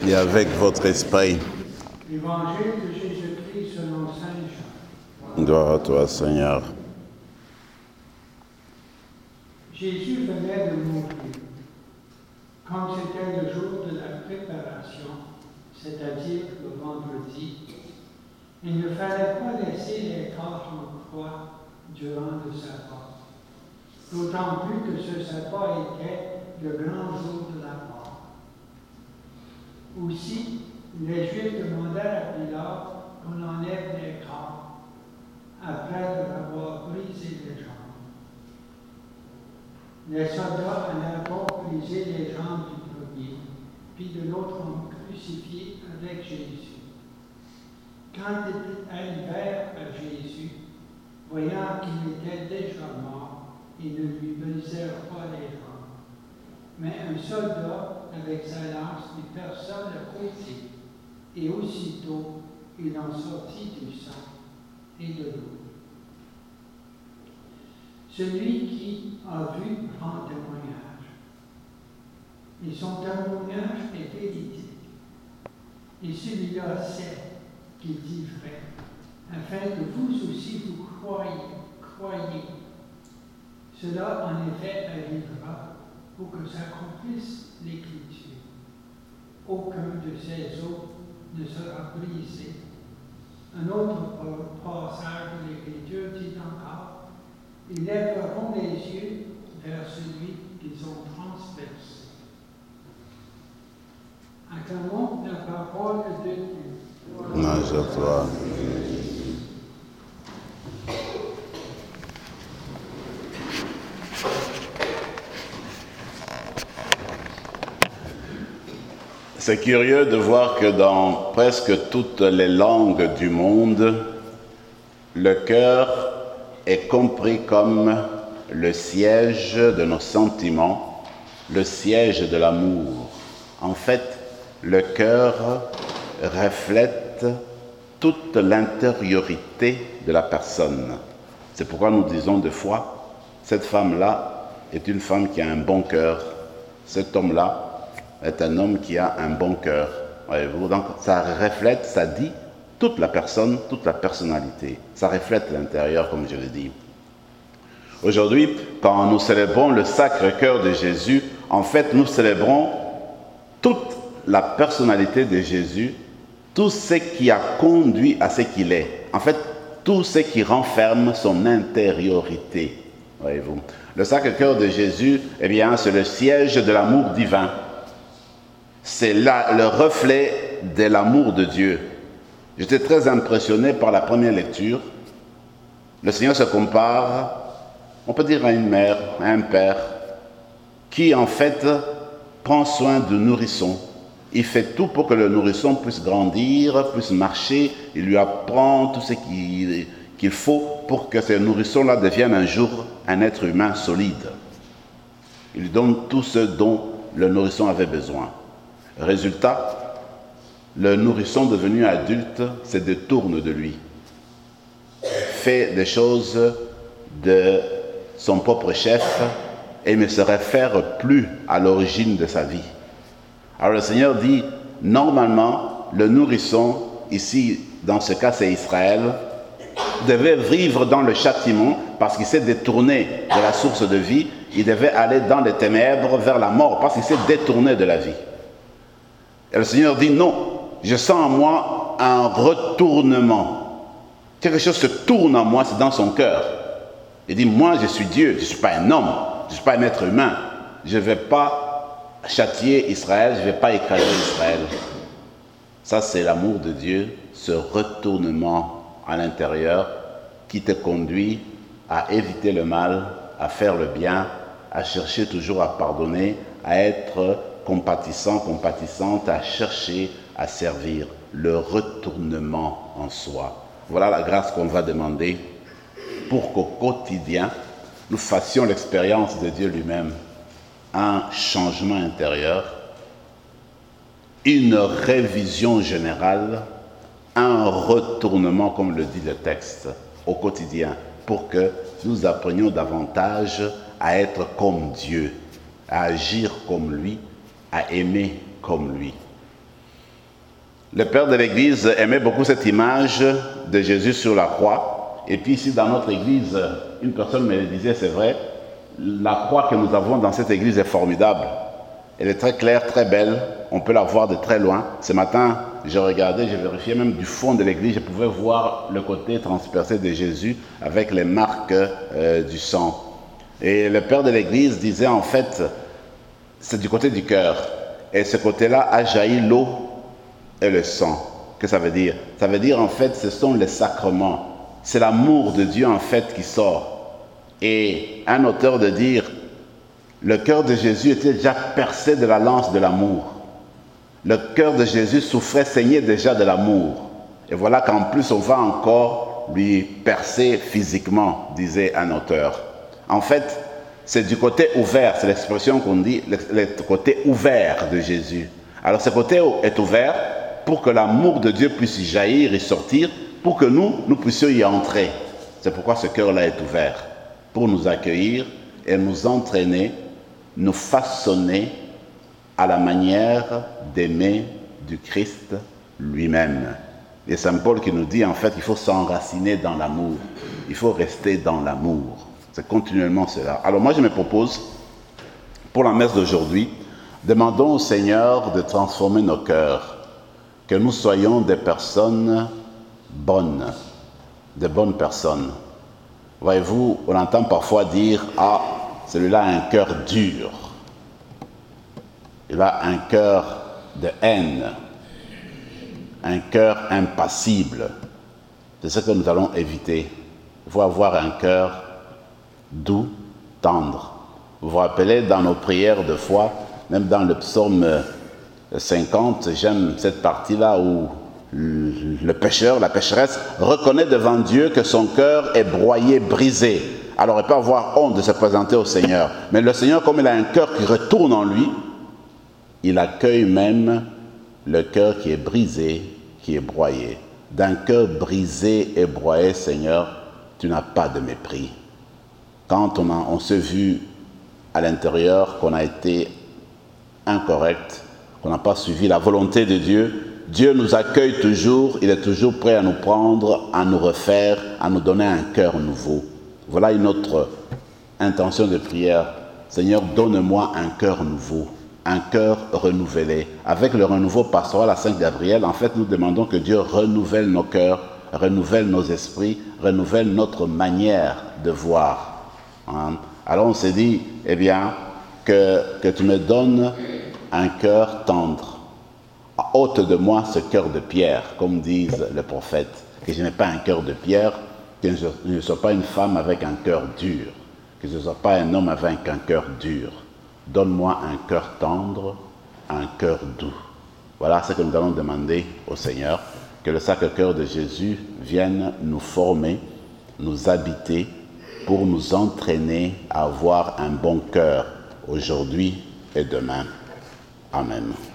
et avec votre esprit. Évangile de Jésus-Christ selon Saint Jean. Gloire à toi, Seigneur. Jésus venait de mourir. Comme c'était le jour de la préparation, c'est-à-dire le vendredi, il ne fallait pas laisser les corps en croix durant le sabbat. D'autant plus que ce sabbat était le grand jour de la mort. Aussi, les Juifs demandèrent à Pilate qu'on enlève les corps, après leur avoir brisé les jambes. Les soldats allaient d'abord briser les jambes du premier, puis de l'autre ont crucifié avec Jésus. Quand ils arrivèrent à Jésus, voyant qu'il était déjà mort, ils ne lui brisèrent pas les jambes. Mais un soldat, avec sa lance, lui perça le côté, et aussitôt il en sortit du sang et de l'eau. Celui qui a vu rend témoignage. Et son témoignage est véridique. Et celui-là sait qu'il dit vrai, afin que vous aussi vous croyez. Cela en effet arrivera pour que s'accomplisse l'Écriture. Aucun de ces os ne sera brisé. Un autre passage de l'Écriture dit encore: ils lèveront les yeux vers celui qu'ils ont transpercé. Acclamons la parole de Dieu. Louange à toi. C'est curieux de voir que dans presque toutes les langues du monde, le cœur est compris comme le siège de nos sentiments, le siège de l'amour. En fait, le cœur reflète toute l'intériorité de la personne. C'est pourquoi nous disons des fois, cette femme-là est une femme qui a un bon cœur. Cet homme-là est un homme qui a un bon cœur. Voyez-vous, donc ça reflète, ça dit toute la personne, toute la personnalité. Ça reflète l'intérieur, comme je l'ai dit. Aujourd'hui, quand nous célébrons le Sacré-Cœur de Jésus, en fait, nous célébrons toute la personnalité de Jésus, tout ce qui a conduit à ce qu'il est. En fait, tout ce qui renferme son intériorité. Voyez-vous. Le Sacré-Cœur de Jésus, eh bien, c'est le siège de l'amour divin. C'est là le reflet de l'amour de Dieu. J'étais très impressionné par la première lecture. Le Seigneur se compare, on peut dire, à une mère, à un père, qui en fait prend soin du nourrisson. Il fait tout pour que le nourrisson puisse grandir, puisse marcher. Il lui apprend tout ce qu'il faut pour que ce nourrisson-là devienne un jour un être humain solide. Il lui donne tout ce dont le nourrisson avait besoin. Résultat, le nourrisson devenu adulte se détourne de lui, fait des choses de son propre chef et ne se réfère plus à l'origine de sa vie. Alors le Seigneur dit, normalement, le nourrisson, ici, dans ce cas c'est Israël, devait vivre dans le châtiment parce qu'il s'est détourné de la source de vie. Il devait aller dans les ténèbres vers la mort parce qu'il s'est détourné de la vie. Et le Seigneur dit, non, je sens en moi un retournement. Quelque chose se tourne en moi, c'est dans son cœur. Il dit, moi je suis Dieu, je ne suis pas un homme, je ne suis pas un être humain. Je ne vais pas châtier Israël, je ne vais pas écraser Israël. Ça c'est l'amour de Dieu, ce retournement à l'intérieur qui te conduit à éviter le mal, à faire le bien, à chercher toujours à pardonner, à être compatissant, compatissante, à chercher à servir, le retournement en soi. Voilà la grâce qu'on va demander pour qu'au quotidien, nous fassions l'expérience de Dieu lui-même, un changement intérieur, une révision générale, un retournement, comme le dit le texte, au quotidien, pour que nous apprenions davantage à être comme Dieu, à agir comme lui, à aimer comme lui. Le père de l'Église aimait beaucoup cette image de Jésus sur la croix. Et puis ici, dans notre Église, une personne me disait, c'est vrai, la croix que nous avons dans cette Église est formidable. Elle est très claire, très belle. On peut la voir de très loin. Ce matin, j'ai regardé, j'ai vérifié même du fond de l'église, je pouvais voir le côté transpercé de Jésus avec les marques du sang. Et le père de l'église disait en fait, c'est du côté du cœur. Et ce côté-là a jailli l'eau et le sang. Qu'est-ce que ça veut dire? Ça veut dire en fait, ce sont les sacrements. C'est l'amour de Dieu en fait qui sort. Et un auteur de dire, le cœur de Jésus était déjà percé de la lance de l'amour. Le cœur de Jésus souffrait, saignait déjà de l'amour. Et voilà qu'en plus, on va encore lui percer physiquement, disait un auteur. En fait, c'est du côté ouvert, c'est l'expression qu'on dit, le côté ouvert de Jésus. Alors ce côté est ouvert pour que l'amour de Dieu puisse y jaillir et sortir, pour que nous puissions y entrer. C'est pourquoi ce cœur-là est ouvert, pour nous accueillir et nous entraîner, nous façonner à la manière d'aimer du Christ lui-même. Et Saint Paul qui nous dit en fait qu'il faut s'enraciner dans l'amour. Il faut rester dans l'amour. C'est continuellement cela. Alors moi je me propose, pour la messe d'aujourd'hui, demandons au Seigneur de transformer nos cœurs. Que nous soyons des personnes bonnes, des bonnes personnes. Voyez-vous, on entend parfois dire « Ah, celui-là a un cœur dur. Il a un cœur de haine, un cœur impassible. » C'est ce que nous allons éviter. Il faut avoir un cœur doux, tendre. Vous vous rappelez, dans nos prières de foi, même dans le psaume 50, j'aime cette partie-là où le pécheur, la pécheresse, reconnaît devant Dieu que son cœur est broyé, brisé. Alors il peut avoir honte de se présenter au Seigneur. Mais le Seigneur, comme il a un cœur qui retourne en lui, il accueille même le cœur qui est brisé, qui est broyé. D'un cœur brisé et broyé, Seigneur, tu n'as pas de mépris. Quand on s'est vu à l'intérieur qu'on a été incorrect, qu'on n'a pas suivi la volonté de Dieu, Dieu nous accueille toujours, il est toujours prêt à nous prendre, à nous refaire, à nous donner un cœur nouveau. Voilà une autre intention de prière. Seigneur, donne-moi un cœur nouveau, un cœur renouvelé. Avec le renouveau pastoral à Saint-Gabriel, en fait, nous demandons que Dieu renouvelle nos cœurs, renouvelle nos esprits, renouvelle notre manière de voir. Alors on s'est dit, eh bien, que tu me donnes un cœur tendre. Ôte de moi ce cœur de pierre, comme disent les prophètes, que je n'ai pas un cœur de pierre, que je ne sois pas une femme avec un cœur dur, que je ne sois pas un homme avec un cœur dur. Donne-moi un cœur tendre, un cœur doux. Voilà ce que nous allons demander au Seigneur, que le Sacré-Cœur de Jésus vienne nous former, nous habiter, pour nous entraîner à avoir un bon cœur aujourd'hui et demain. Amen.